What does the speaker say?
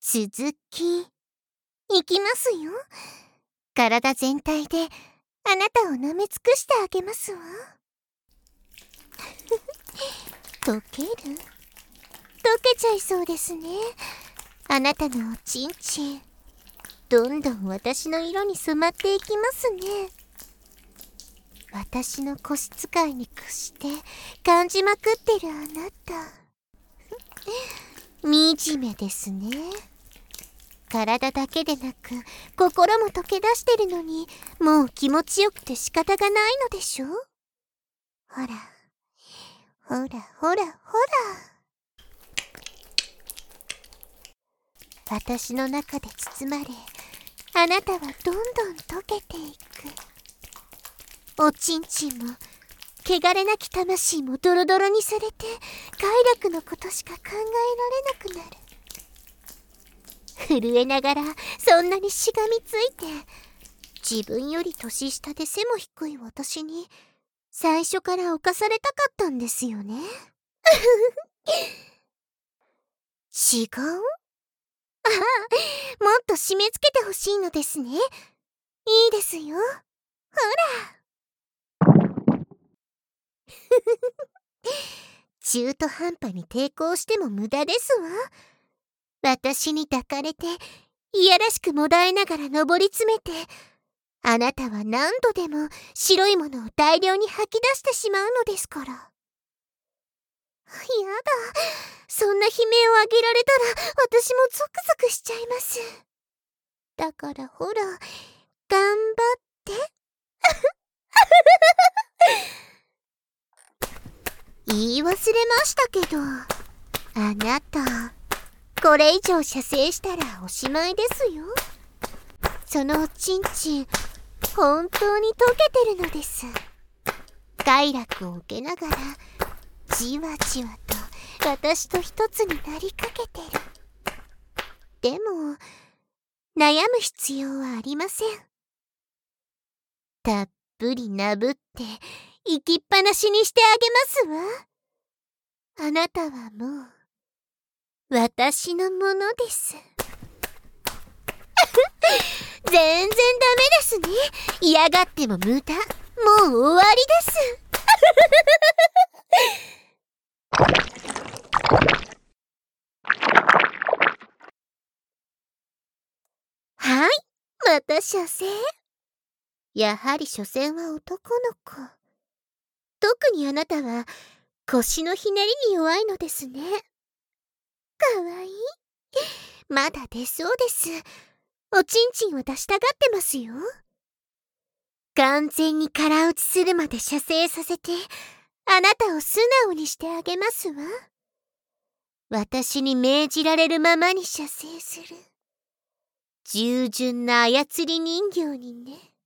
続き、いきますよ。体全体であなたを舐め尽くしてあげますわ。溶ける？溶けちゃいそうですね。あなたのおちんちん、どんどん私の色に染まっていきますね。私の腰使いに屈して感じまくってるあなた。惨めですね。体だけでなく心も溶け出してるのに、もう気持ちよくて仕方がないのでしょ？ほらほらほらほら、私の中で包まれ、あなたはどんどん溶けていく。おちんちんも汚れなき魂もドロドロにされて、快楽のことしか考えられなくなる。震えながらそんなにしがみついて、自分より年下で背も低い私に最初から侵されたかったんですよね。違う？ああ、もっと締め付けてほしいのですね。いいですよ。ほら。中途半端に抵抗しても無駄ですわ。私に抱かれて、いやらしくもだえながら上り詰めて、あなたは何度でも白いものを大量に吐き出してしまうのですから。やだ。そんな悲鳴を上げられたら私もゾクゾクしちゃいます。だからほら、頑張って。言い忘れましたけど、あなた、これ以上射精したらおしまいですよ。そのおちんちん、本当に溶けてるのです。快楽を受けながら、じわじわと私と一つになりかけてる。でも、悩む必要はありません。たっぷりなぶって、行きっぱなしにしてあげますわ。あなたはもう、私のものです。全然ダメですね。嫌がっても無駄。もう終わりです。はい、また射精。やはり所詮は男の子。特にあなたは腰のひねりに弱いのですね。かわいい。まだ出そうです。おちんちんを出したがってますよ。完全に空打ちするまで射精させて、あなたを素直にしてあげますわ。私に命じられるままに射精する。従順な操り人形にね。